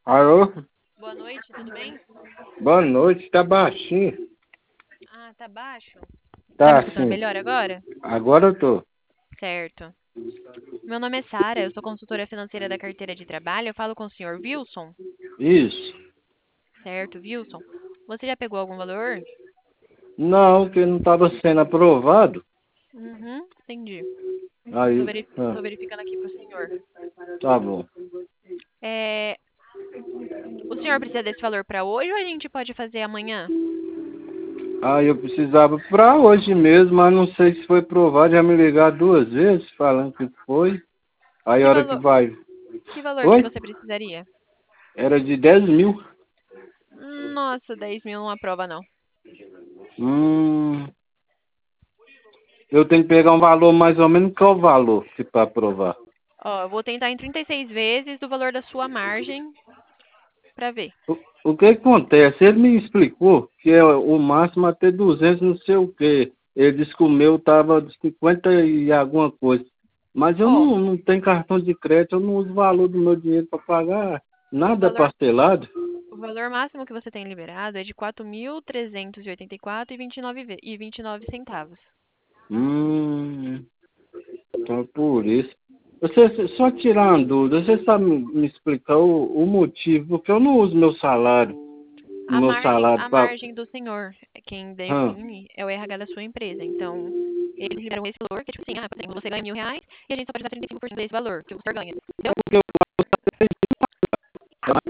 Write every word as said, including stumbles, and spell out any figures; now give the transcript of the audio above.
Alô? Boa noite, tudo bem? Boa noite, tá baixinho. Ah, tá baixo? Tá me Tá escutando assim. melhor agora? Agora eu tô. Certo. Meu nome é Sara, eu sou consultora financeira da carteira de trabalho. Eu falo com o senhor Wilson. Isso. Certo, Wilson. Você já pegou algum valor? Não, que não tava sendo aprovado. Uhum, entendi. Tô, Aí, veri- ah, tô verificando aqui pro senhor. tá bom. É, O senhor precisa desse valor para hoje ou a gente pode fazer amanhã? Aí eu precisava pra hoje mesmo, mas não sei se foi aprovado. Já me ligaram duas vezes falando que foi. Aí Que a hora que valor, vai. que valor que Foi? você precisaria? Era de dez mil. Nossa, dez mil não aprova não. Hum. Eu tenho que pegar um valor mais ou menos. Qual o valor que para aprovar? Ó, eu vou tentar em trinta e seis vezes do valor da sua margem para ver. O, o que acontece? Ele me explicou que é o máximo até duzentos não sei o quê. Ele disse que o meu estava de cinquenta e alguma coisa. Mas eu Ó, não, não tenho cartão de crédito, eu não uso o valor do meu dinheiro para pagar o nada valor parcelado. O valor máximo que você tem liberado é de quatro mil trezentos e oitenta e quatro e vinte e nove centavos. Hum, então por isso. Você, só tirar uma dúvida, você sabe me me explicar o, o motivo, porque eu não uso meu salário, o A meu margem, salário a para. margem do senhor, é quem define é o R H da sua empresa. Então, eles liberam esse valor, que é tipo assim, ah, por exemplo, você ganha mil reais e a gente só pode dar trinta e cinco por cento desse valor que o senhor ganha. Entendeu?